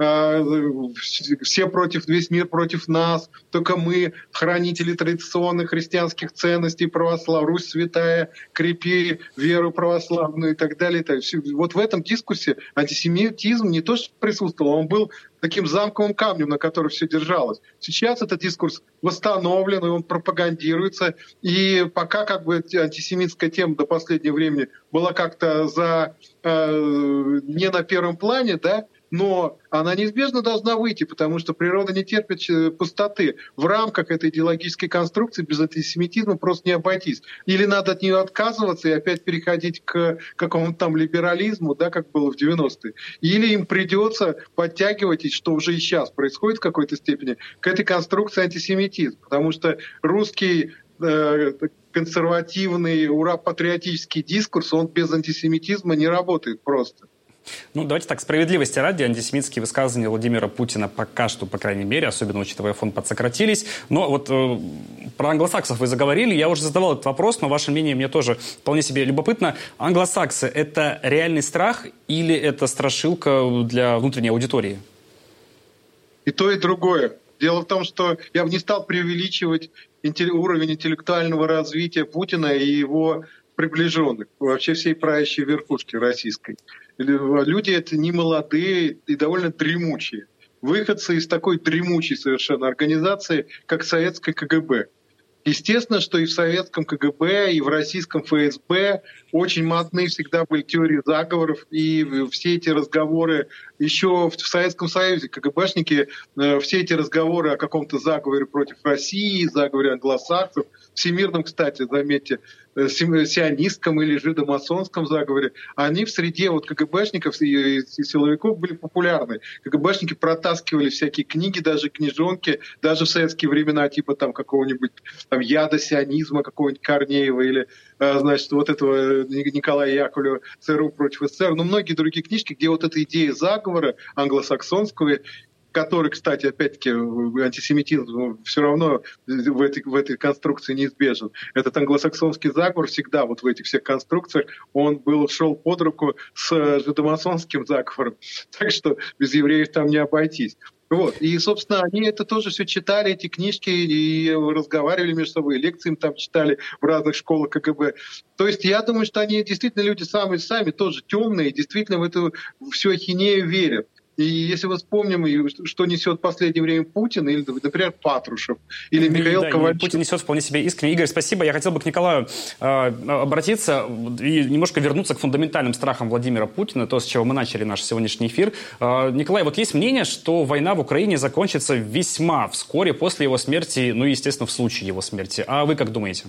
все против, весь мир против нас, только мы, хранители традиционных христианских ценностей, православ, Русь святая, крепи веру православную и так далее. И так. Вот в этом дискурсе антисемитизм не то что присутствовал, он был таким замковым камнем, на котором все держалось. Сейчас этот дискурс восстановлен, и он пропагандируется, и пока как бы антисемитская тема до последнего времени была как-то за, э, не на первом плане, да, но она неизбежно должна выйти, потому что природа не терпит пустоты. В рамках этой идеологической конструкции без антисемитизма просто не обойтись. Или надо от нее отказываться и опять переходить к какому-то там либерализму, да, как было в девяностые. Или им придется подтягивать, и что уже и сейчас происходит в какой-то степени, к этой конструкции антисемитизма. Потому что русский э, консервативный, ура-патриотический дискурс, он без антисемитизма не работает просто. Ну, давайте так, справедливости ради, антисемитские высказывания Владимира Путина пока что, по крайней мере, особенно учитывая фон, подсократились. Но вот э, про англосаксов вы заговорили, я уже задавал этот вопрос, но ваше мнение мне тоже вполне себе любопытно. Англосаксы – это реальный страх или это страшилка для внутренней аудитории? И то, и другое. Дело в том, что я бы не стал преувеличивать уровень интеллектуального развития Путина и его приближенных, вообще всей правящей верхушки российской. Люди это не молодые и довольно дремучие. Выходцы из такой дремучей совершенно организации, как советское ка гэ бэ. Естественно, что и в советском ка гэ бэ, и в российском эф эс бэ очень модны всегда были теории заговоров, и все эти разговоры еще в Советском Союзе ка гэ бэшники, все эти разговоры о каком-то заговоре против России, заговоре англосаксов, всемирном, кстати, заметьте, сионистском или жидомасонском заговоре, они в среде вот ка гэ бэшников и силовиков были популярны. ка гэ бэшники протаскивали всякие книги, даже книжонки, даже в советские времена, типа там какого-нибудь там яда сионизма, какого-нибудь Корнеева или, значит, вот этого Николая Яковлева ЦРУ против эс эс эс эр, но многие другие книжки, где вот эта идея заговора англосаксонского, который, кстати, опять-таки, антисемитизм все равно в этой, в этой конструкции неизбежен. Этот англосаксонский заговор всегда вот в этих всех конструкциях, он был, шел под руку с жидомасонским заговором. Так что без евреев там не обойтись. Вот. И, собственно, они это тоже все читали, эти книжки, и разговаривали между собой, лекции им там читали в разных школах КГБ. То есть я думаю, что они действительно люди сами сами тоже темные, действительно в эту всю ахинею верят. И если мы вспомним, что несет в последнее время Путин, или, например, Патрушев, или Михаил да, Ковальчук. Путин несет вполне себе искренне. Игорь, спасибо. Я хотел бы к Николаю э, обратиться и немножко вернуться к фундаментальным страхам Владимира Путина, то, с чего мы начали наш сегодняшний эфир. Э, Николай, вот есть мнение, что война в Украине закончится весьма вскоре после его смерти, ну и, естественно, в случае его смерти. А вы как думаете?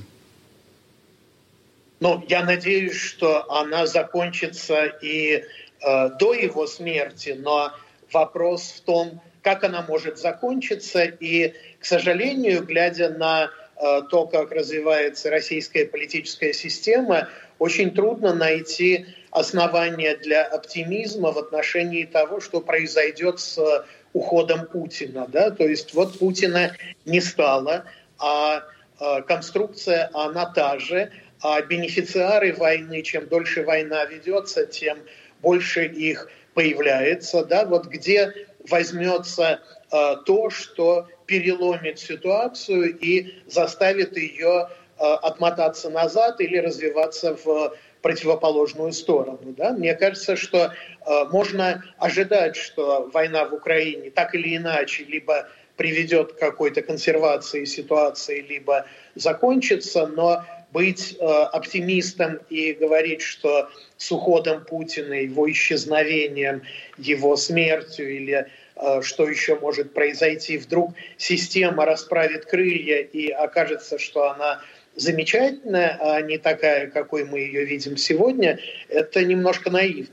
Ну, я надеюсь, что она закончится и э, до его смерти, но вопрос в том, как она может закончиться. И, к сожалению, глядя на э, то, как развивается российская политическая система, очень трудно найти основания для оптимизма в отношении того, что произойдет с уходом Путина. Да? То есть вот Путина не стало, а э, конструкция, она та же. А бенефициары войны, чем дольше война ведется, тем больше их появляется. Да? Вот где возьмется э, то, что переломит ситуацию и заставит ее э, отмотаться назад или развиваться в противоположную сторону. Да? Мне кажется, что э, можно ожидать, что война в Украине так или иначе либо приведет к какой-то консервации ситуации, либо закончится, но быть э, оптимистом и говорить, что с уходом Путина, его исчезновением, его смертью или э, что еще может произойти, вдруг система расправит крылья и окажется, что она замечательная, а не такая, какой мы ее видим сегодня, это немножко наивно.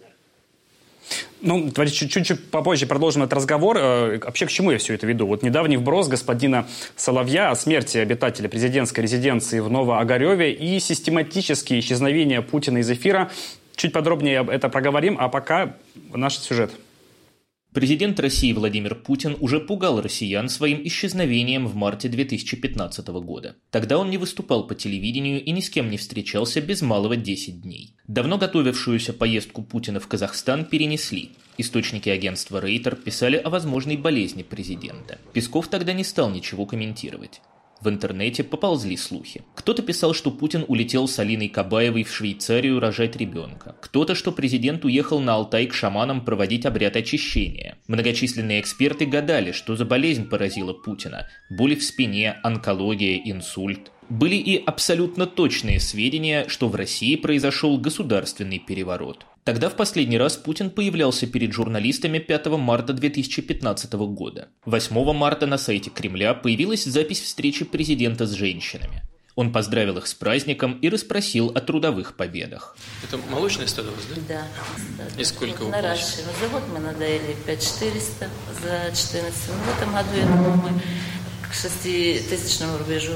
Ну, давайте чуть-чуть попозже продолжим этот разговор. Вообще, к чему я все это веду? Вот недавний вброс господина Соловья о смерти обитателя президентской резиденции в Новоогареве и систематические исчезновения Путина из эфира. Чуть подробнее это проговорим, а пока наш сюжет. Президент России Владимир Путин уже пугал россиян своим исчезновением в марте две тысячи пятнадцатого года. Тогда он не выступал по телевидению и ни с кем не встречался без малого десять дней. Давно готовившуюся поездку Путина в Казахстан перенесли. Источники агентства Рейтер писали о возможной болезни президента. Песков тогда не стал ничего комментировать. В интернете поползли слухи. Кто-то писал, что Путин улетел с Алиной Кабаевой в Швейцарию рожать ребенка. Кто-то, что президент уехал на Алтай к шаманам проводить обряд очищения. Многочисленные эксперты гадали, что за болезнь поразила Путина. Боли в спине, онкология, инсульт. Были и абсолютно точные сведения, что в России произошел государственный переворот. Тогда в последний раз Путин появлялся перед журналистами пятого марта две тысячи пятнадцатого года. восьмого марта на сайте Кремля появилась запись встречи президента с женщинами. Он поздравил их с праздником и расспросил о трудовых победах. Это молочное стадо у вас, да? Да. И сколько вы наращиваем. За год мы надоели пять тысяч четыреста, за четырнадцать. В этом году, я думаю, мы к шеститысячному рубежу.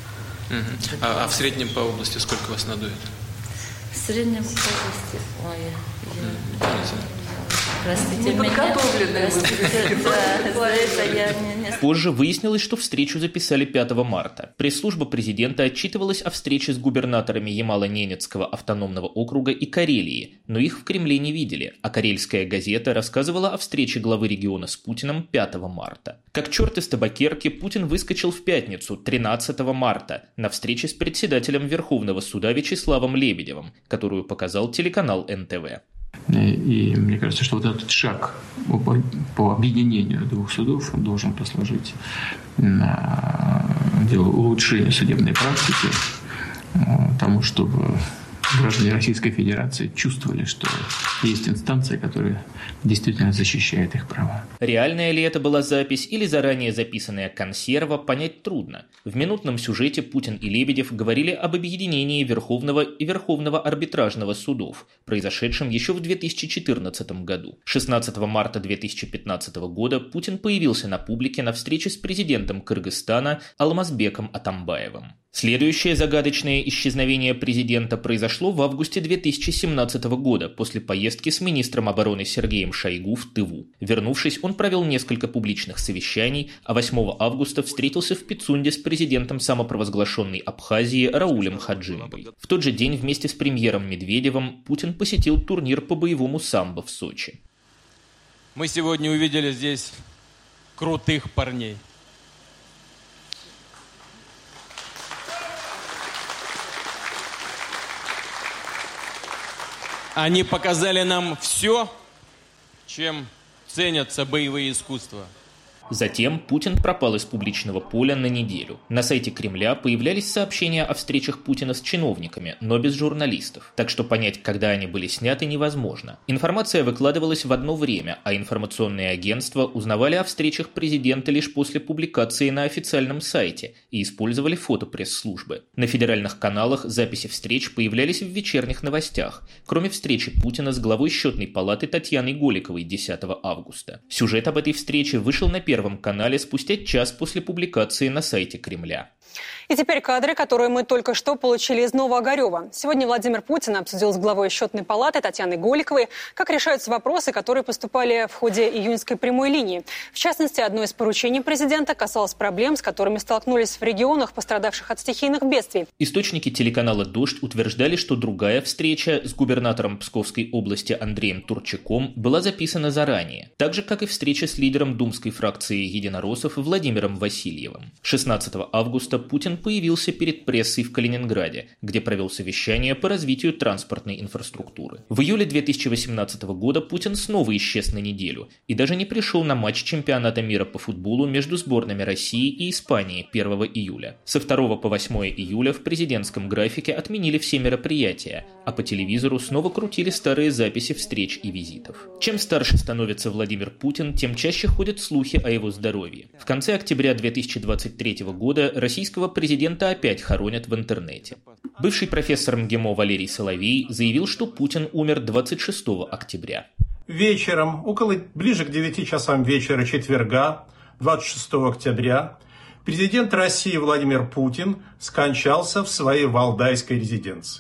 Угу. А, а в среднем по области сколько вас надует? В среднем по области, ой, я, простите меня. Неподготовленные. Да, за это я не... Позже выяснилось, что встречу записали пятого марта. Пресс-служба президента отчитывалась о встрече с губернаторами Ямало-Ненецкого автономного округа и Карелии, но их в Кремле не видели, а Карельская газета рассказывала о встрече главы региона с Путиным пятого марта. Как черт из табакерки, Путин выскочил в пятницу, тринадцатого марта, на встрече с председателем Верховного суда Вячеславом Лебедевым, которую показал телеканал эн тэ вэ. И мне кажется, что вот этот шаг по, по объединению двух судов должен послужить на дело улучшения судебной практики, тому, чтобы граждане Российской Федерации чувствовали, что есть инстанция, которая действительно защищает их права. Реальная ли это была запись или заранее записанная консерва, понять трудно. В минутном сюжете Путин и Лебедев говорили об объединении Верховного и Верховного арбитражного судов, произошедшем еще в две тысячи четырнадцатом году. шестнадцатого марта две тысячи пятнадцатого года Путин появился на публике на встрече с президентом Кыргызстана Алмазбеком Атамбаевым. Следующее загадочное исчезновение президента произошло в августе две тысячи семнадцатого года после поездки с министром обороны Сергеем Шойгу в Тыву. Вернувшись, он провел несколько публичных совещаний, а восьмого августа встретился в Пицунде с президентом самопровозглашенной Абхазии Раулем Хаджимовой. В тот же день вместе с премьером Медведевым Путин посетил турнир по боевому самбо в Сочи. Мы сегодня увидели здесь крутых парней. Они показали нам все, чем ценятся боевые искусства. Затем Путин пропал из публичного поля на неделю. На сайте Кремля появлялись сообщения о встречах Путина с чиновниками, но без журналистов. Так что понять, когда они были сняты, невозможно. Информация выкладывалась в одно время, а информационные агентства узнавали о встречах президента лишь после публикации на официальном сайте и использовали фото пресс-службы. На федеральных каналах записи встреч появлялись в вечерних новостях, кроме встречи Путина с главой Счетной палаты Татьяной Голиковой десятого августа. Сюжет об этой встрече вышел на Первом канале спустя час после публикации на сайте Кремля. И теперь кадры, которые мы только что получили из Новоогарева. Сегодня Владимир Путин обсудил с главой Счетной палаты Татьяной Голиковой, как решаются вопросы, которые поступали в ходе июньской прямой линии. В частности, одно из поручений президента касалось проблем, с которыми столкнулись в регионах, пострадавших от стихийных бедствий. Источники телеканала «Дождь» утверждали, что другая встреча с губернатором Псковской области Андреем Турчаком была записана заранее, так же, как и встреча с лидером думской фракции единороссов Владимиром Васильевым. шестнадцатого августа Путин появился перед прессой в Калининграде, где провел совещание по развитию транспортной инфраструктуры. В июле две тысячи восемнадцатого года Путин снова исчез на неделю и даже не пришел на матч чемпионата мира по футболу между сборными России и Испании первого июля. Со второго по восьмое июля в президентском графике отменили все мероприятия, а по телевизору снова крутили старые записи встреч и визитов. Чем старше становится Владимир Путин, тем чаще ходят слухи о его здоровье. В конце октября две тысячи двадцать третьего года российского президента опять хоронят в интернете. Бывший профессор МГИМО Валерий Соловей заявил, что Путин умер двадцать шестого октября. Вечером, около ближе к девяти часам вечера четверга, двадцать шестого октября, президент России Владимир Путин скончался в своей валдайской резиденции.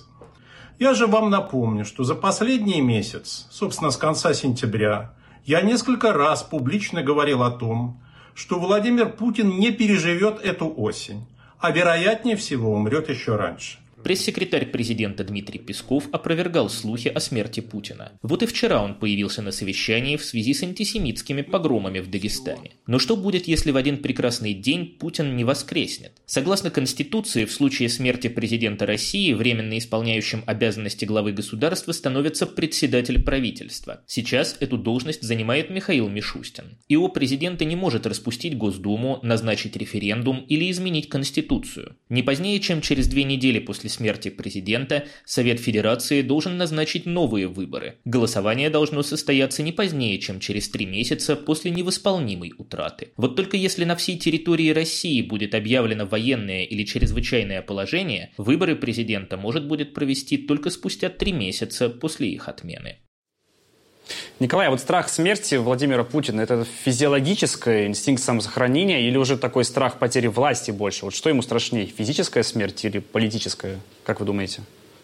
Я же вам напомню, что за последний месяц, собственно, с конца сентября, я несколько раз публично говорил о том, что Владимир Путин не переживет эту осень, а вероятнее всего умрет еще раньше. Пресс-секретарь президента Дмитрий Песков опровергал слухи о смерти Путина. Вот и вчера он появился на совещании в связи с антисемитскими погромами в Дагестане. Но что будет, если в один прекрасный день Путин не воскреснет? Согласно Конституции, в случае смерти президента России временно исполняющим обязанности главы государства становится председатель правительства. Сейчас эту должность занимает Михаил Мишустин. ИО президента не может распустить Госдуму, назначить референдум или изменить Конституцию. Не позднее, чем через две недели после смерти президента, Совет Федерации должен назначить новые выборы. Голосование должно состояться не позднее, чем через три месяца после невосполнимой утраты. Вот только если на всей территории России будет объявлено военное или чрезвычайное положение, выборы президента может будет провести только спустя три месяца после их отмены. Николай, а вот страх смерти Владимира Путина – это физиологическое, инстинкт самосохранения или уже такой страх потери власти больше? Вот что ему страшнее, физическая смерть или политическая? Как вы думаете?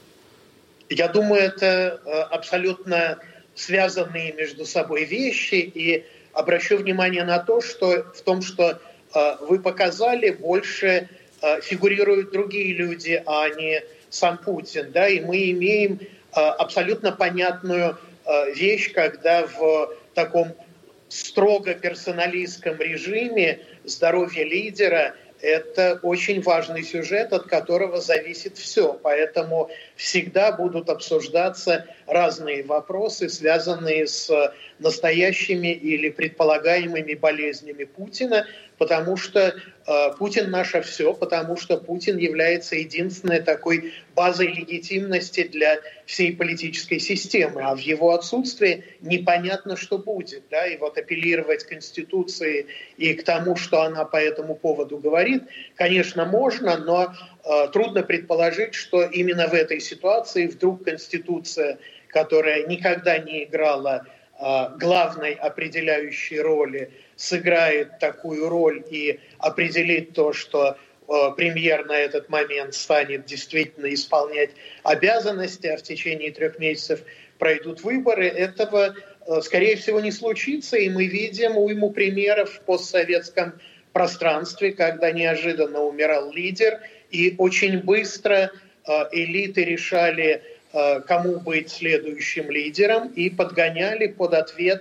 Я думаю, это абсолютно связанные между собой вещи. И обращу внимание на то, что в том, что вы показали, больше фигурируют другие люди, а не сам Путин. Да? И мы имеем абсолютно понятную вещь, когда в таком строго персоналистском режиме здоровье лидера – это очень важный сюжет, от которого зависит все. Поэтому всегда будут обсуждаться разные вопросы, связанные с настоящими или предполагаемыми болезнями Путина, потому что э, Путин наше все, потому что Путин является единственной такой базой легитимности для всей политической системы, а в его отсутствии непонятно, что будет. Да? И вот апеллировать к Конституции и к тому, что она по этому поводу говорит, конечно, можно, но э, трудно предположить, что именно в этой ситуации вдруг Конституция, которая никогда не играла главной определяющей роли, сыграет такую роль и определит то, что премьер на этот момент станет действительно исполнять обязанности, а в течение трех месяцев пройдут выборы, этого, скорее всего, не случится. И мы видим уйму примеров в постсоветском пространстве, когда неожиданно умирал лидер, и очень быстро элиты решали, кому быть следующим лидером, и подгоняли под ответ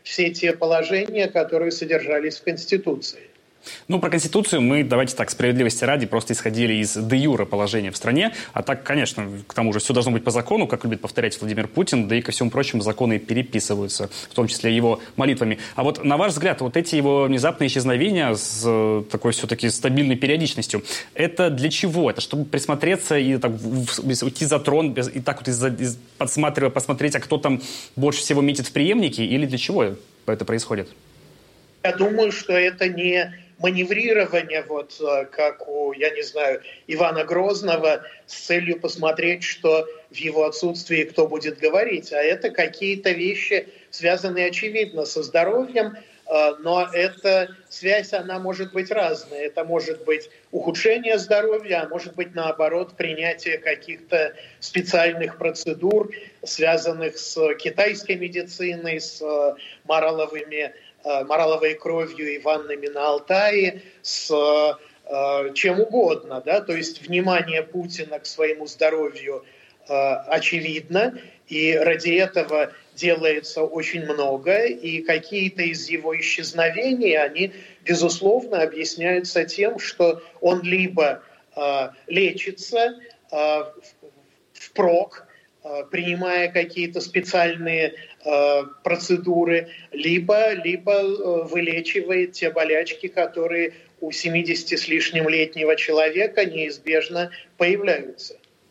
все те положения, которые содержались в Конституции. Ну, про Конституцию мы, давайте так, справедливости ради, просто исходили из де-юре положения в стране. А так, конечно, к тому же все должно быть по закону, как любит повторять Владимир Путин, да и ко всему прочему законы переписываются, в том числе его молитвами. А вот на ваш взгляд, вот эти его внезапные исчезновения с такой все-таки стабильной периодичностью, это для чего? Это чтобы присмотреться и так, уйти за трон, и так вот из-за, из, подсматривая, посмотреть, а кто там больше всего метит в преемники, или для чего это происходит? Я думаю, что это не маневрирование, вот как у, я не знаю, Ивана Грозного с целью посмотреть, что в его отсутствии кто будет говорить. А это какие-то вещи, связанные, очевидно, со здоровьем, но эта связь, она может быть разная. Это может быть ухудшение здоровья, а может быть, наоборот, принятие каких-то специальных процедур, связанных с китайской медициной, с мораловыми мораловой кровью и ваннами на Алтае, с э, чем угодно. Да? То есть внимание Путина к своему здоровью э, очевидно, и ради этого делается очень много, и какие-то из его исчезновений, они, безусловно, объясняются тем, что он либо э, лечится э, впрок, принимая какие-то специальные э, процедуры, либо, либо э, вылечивает те болячки, которые у семидесяти с лишним летнего человека неизбежно появляются.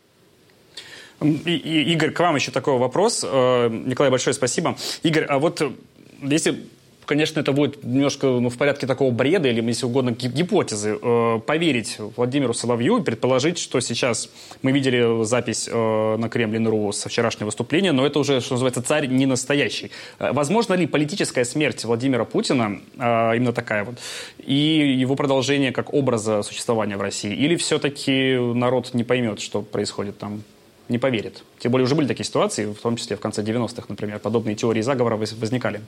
И, и, Игорь, к вам еще такой вопрос. Николай, большое спасибо. Игорь, а вот если... Конечно, это будет немножко ну, в порядке такого бреда или, если угодно, гипотезы. Э, поверить Владимиру Соловью и предположить, что сейчас мы видели запись э, на Кремль.ру со вчерашнего выступления, но это уже, что называется, царь не настоящий. Э, возможно ли политическая смерть Владимира Путина, э, именно такая вот, и его продолжение как образа существования в России? Или все-таки народ не поймет, что происходит там? Не поверит. Тем более уже были такие ситуации, в том числе в конце девяностых, например, подобные теории заговора возникали.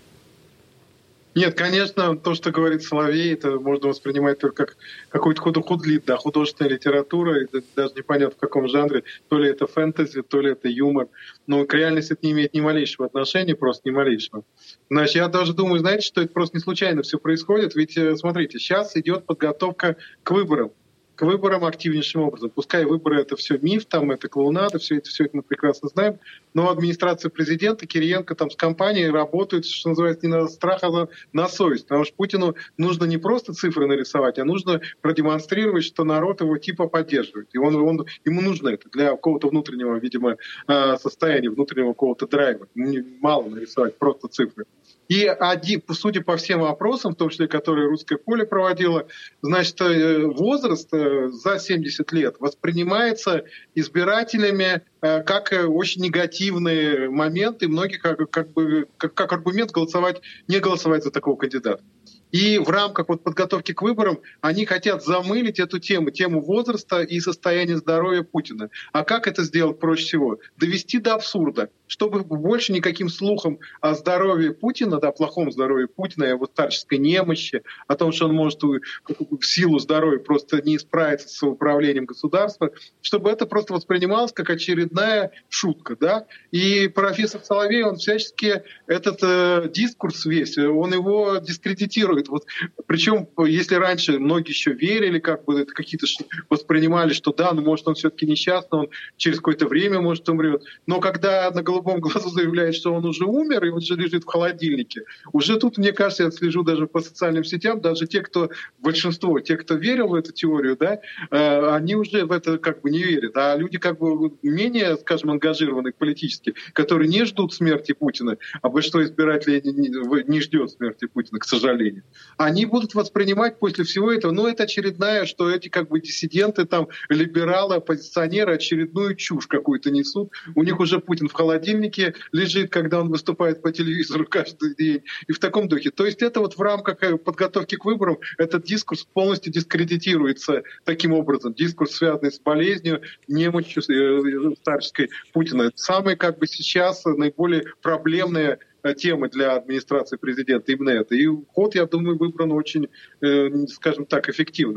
Нет, конечно, то, что говорит Соловей, это можно воспринимать только как какой-то худ-худлит, да, художественная литература, это даже непонятно в каком жанре, то ли это фэнтези, то ли это юмор, но к реальности это не имеет ни малейшего отношения, просто ни малейшего. Значит, я даже думаю, знаете, что это просто не случайно все происходит, ведь, смотрите, сейчас идет подготовка к выборам, к выборам активнейшим образом. Пускай выборы — это все миф, там это клоунада, все это, все это мы прекрасно знаем, но администрация президента, Кириенко там с компанией работают, что называется, не на страх, а на совесть. Потому что Путину нужно не просто цифры нарисовать, а нужно продемонстрировать, что народ его типа поддерживает. И он, он, ему нужно это для какого-то внутреннего, видимо, состояния, внутреннего какого-то драйва. Мало нарисовать просто цифры. И один, судя по всем опросам, в том числе, которые «Русское поле» проводило, значит, возраст за семьдесят лет воспринимается избирателями как очень негативный момент, и многие как, как, бы, как, как аргумент голосовать, не голосовать за такого кандидата. И в рамках вот подготовки к выборам они хотят замылить эту тему, тему возраста и состояния здоровья Путина. А как это сделать проще всего? Довести до абсурда, чтобы больше никаким слухом о здоровье Путина, да, о плохом здоровье Путина, о его старческой немощи, о том, что он может в силу здоровья просто не справиться с управлением государства, чтобы это просто воспринималось как очередная шутка. Да? И профессор Соловей, он всячески этот э, дискурс весь, он его дискредитирует. Вот, причем, если раньше многие еще верили, как бы какие-то воспринимали, что да, ну может он все-таки несчастный, он через какое-то время может умрет. Но когда на голубом глазу заявляет, что он уже умер и он уже лежит в холодильнике, уже тут, мне кажется, я слежу даже по социальным сетям, даже те, кто большинство, те, кто верил в эту теорию, да, они уже в это как бы не верят. А люди как бы менее, скажем, ангажированные политически, которые не ждут смерти Путина, а большинство избирателей не, не ждет смерти Путина, к сожалению, они будут воспринимать после всего этого, ну, это очередная, что эти как бы диссиденты, там, либералы, оппозиционеры очередную чушь какую-то несут. У них уже Путин в холодильнике лежит, когда он выступает по телевизору каждый день. И в таком духе. То есть это вот в рамках подготовки к выборам этот дискурс полностью дискредитируется таким образом. Дискурс, связанный с болезнью, немощью старческой Путина. Это самые как бы сейчас наиболее проблемные темы для администрации президента, именно это. И ход, я думаю, выбран очень, скажем так, эффективный.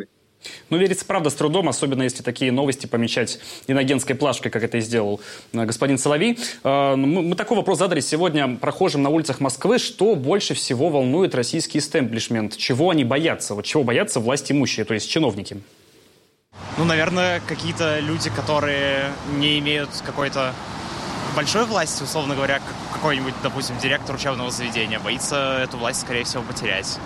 Ну, верится, правда, с трудом, особенно если такие новости помечать инагентской плашкой, как это и сделал господин Соловей. Мы такой вопрос задали сегодня прохожим на улицах Москвы. Что больше всего волнует российский истеблишмент? Чего они боятся? Вот чего боятся власть имущие, то есть чиновники? Ну, наверное, какие-то люди, которые не имеют какой-то большой власти, условно говоря, какой-нибудь, допустим, директор учебного заведения, боится эту власть, скорее всего, потерять.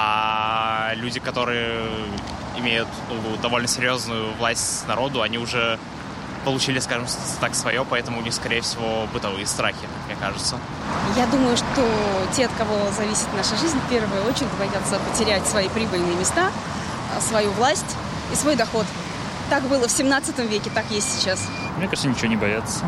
А люди, которые имеют ну, довольно серьезную власть народу, они уже получили, скажем так, свое, поэтому у них, скорее всего, бытовые страхи, как мне кажется. Я думаю, что те, от кого зависит наша жизнь, в первую очередь боятся потерять свои прибыльные места, свою власть и свой доход. Так было в семнадцатом веке, так есть сейчас. Мне кажется, ничего не боятся.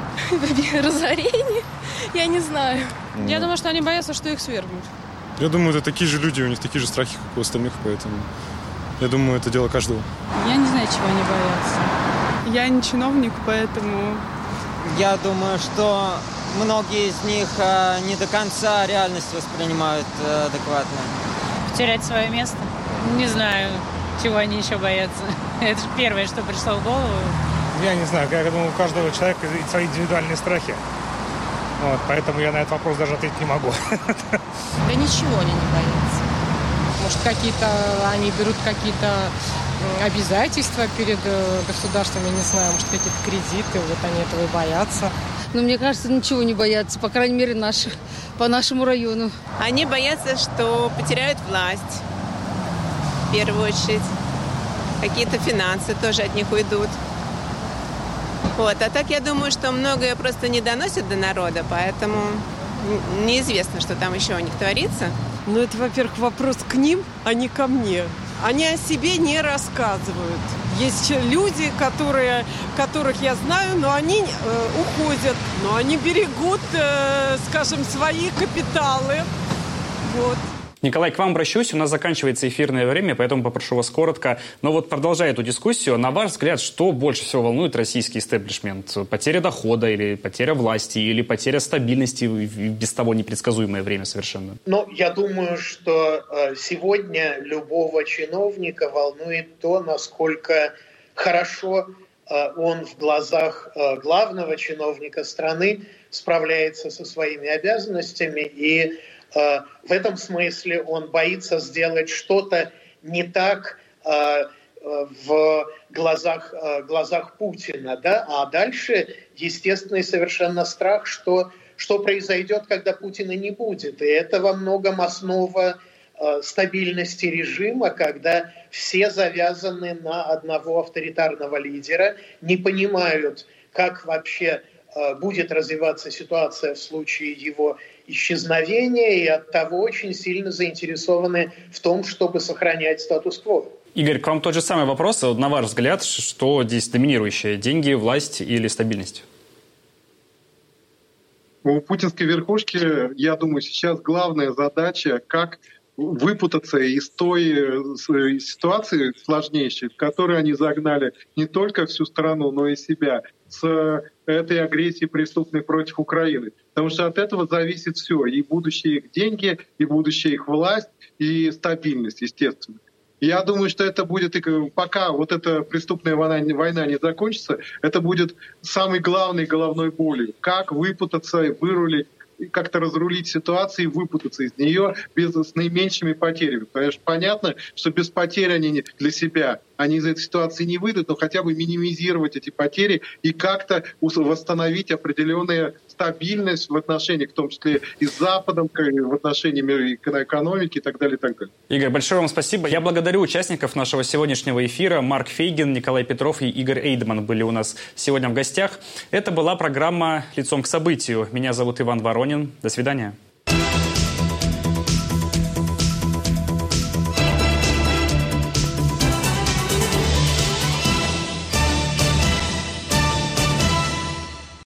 Разорение? Я не знаю. Я думаю, что они боятся, что их свергнут. Я думаю, это такие же люди, у них такие же страхи, как у остальных, поэтому я думаю, это дело каждого. Я не знаю, чего они боятся. Я не чиновник, поэтому... Я думаю, что многие из них э, не до конца реальность воспринимают э, адекватно. Потерять свое место? Не знаю, чего они еще боятся. Это же первое, что пришло в голову. Я не знаю, я думаю, у каждого человека свои индивидуальные страхи. Вот, поэтому я на этот вопрос даже ответить не могу. Да ничего они не боятся. Может, какие-то они берут какие-то обязательства перед государством, я не знаю, может, какие-то кредиты, вот они этого и боятся. Но мне кажется, ничего не боятся, по крайней мере, наши, по нашему району. Они боятся, что потеряют власть, в первую очередь. Какие-то финансы тоже от них уйдут. Вот. А так я думаю, что многое просто не доносят до народа, поэтому неизвестно, что там еще у них творится. Ну, это, во-первых, вопрос к ним, а не ко мне. Они о себе не рассказывают. Есть люди, которые, которых я знаю, но они э, уходят, но они берегут, э, скажем, свои капиталы. Вот. Николай, к вам обращусь. У нас заканчивается эфирное время, поэтому попрошу вас коротко. Но вот продолжая эту дискуссию, на ваш взгляд, что больше всего волнует российский истеблишмент? Потеря дохода или потеря власти, или потеря стабильности в без того непредсказуемое время совершенно? Ну, я думаю, что сегодня любого чиновника волнует то, насколько хорошо он в глазах главного чиновника страны справляется со своими обязанностями, и в этом смысле он боится сделать что-то не так в глазах, глазах Путина, да? А дальше естественный совершенно страх, что, что произойдет, когда Путина не будет. И это во многом основа стабильности режима, когда все завязаны на одного авторитарного лидера, не понимают, как вообще будет развиваться ситуация в случае его исчезновения, и оттого очень сильно заинтересованы в том, чтобы сохранять статус-кво. Игорь, к вам тот же самый вопрос. На ваш взгляд, что здесь доминирующее? Деньги, власть или стабильность? У путинской верхушки, я думаю, сейчас главная задача, как выпутаться из той ситуации сложнейшей, в которой они загнали не только всю страну, но и себя, с этой агрессией преступной против Украины. Потому что от этого зависит все. И будущие их деньги, и будущая их власть, и стабильность, естественно. Я думаю, что это будет, пока вот эта преступная война, война не закончится, это будет самой главной головной болью. Как выпутаться и вырулить, как-то разрулить ситуацию и выпутаться из нее без, с наименьшими потерями. Потому что понятно, что без потерь они для себя, они из этой ситуации не выйдут, но хотя бы минимизировать эти потери и как-то восстановить определенную стабильность в отношениях, в том числе и с Западом, в отношении экономики и так далее, и так далее. Игорь, большое вам спасибо. Я благодарю участников нашего сегодняшнего эфира. Марк Фейгин, Николай Петров и Игорь Эйдман были у нас сегодня в гостях. Это была программа «Лицом к событию». Меня зовут Иван Воронин. До свидания.